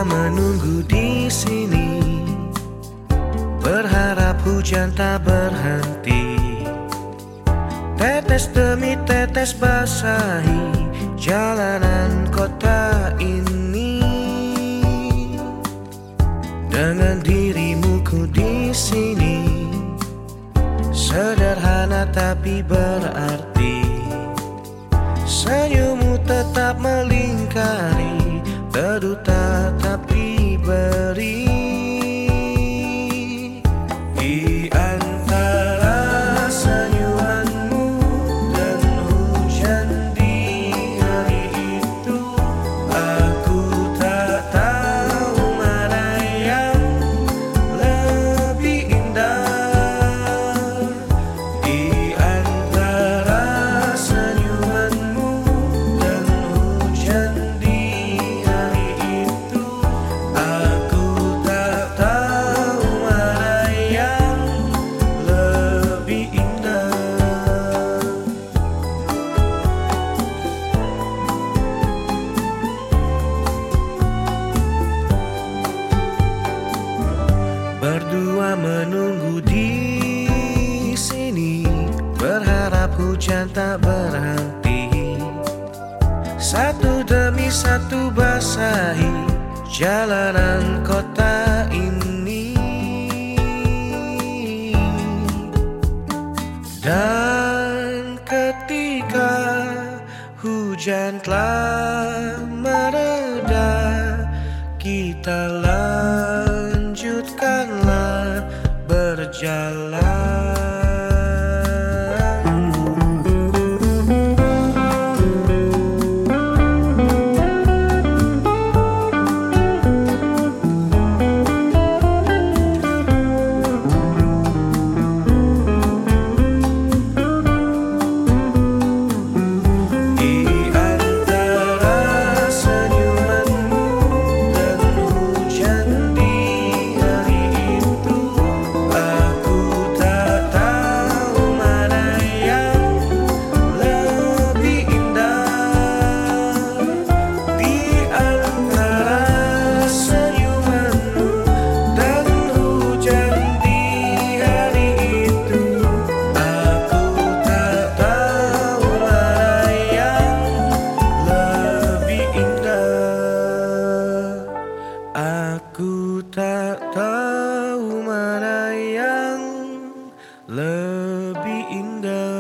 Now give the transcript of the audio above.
menunggu di sini, berharap hujan tak berhenti. Tetes demi tetes basahi jalanan kota ini. Dengan dirimu ku di sini, sederhana tapi berarti. Senyummu tetap melingkari, berduta tapi beri. Di antara senyumanmu dan hujan di hari itu, aku tak tahu mana yang lebih indah. Di antara senyumanmu dan hujan di hari itu, aku tak tahu mana yang lebih indah. Berdua menunggu di sini, berharap hujan tak berhenti. Satu demi satu basahi jalanan kota ini. Dan ketika hujan telah mereda, kita lanjutkanlah berjalan. Di antara senyumanmu dan hujan di hari itu, aku tak tahu mana yang lebih indah. Di antara senyumanmu dan hujan di hari itu, aku tak tahu mana yang lebih indah. Aku tak tahu mana yang lebih indah.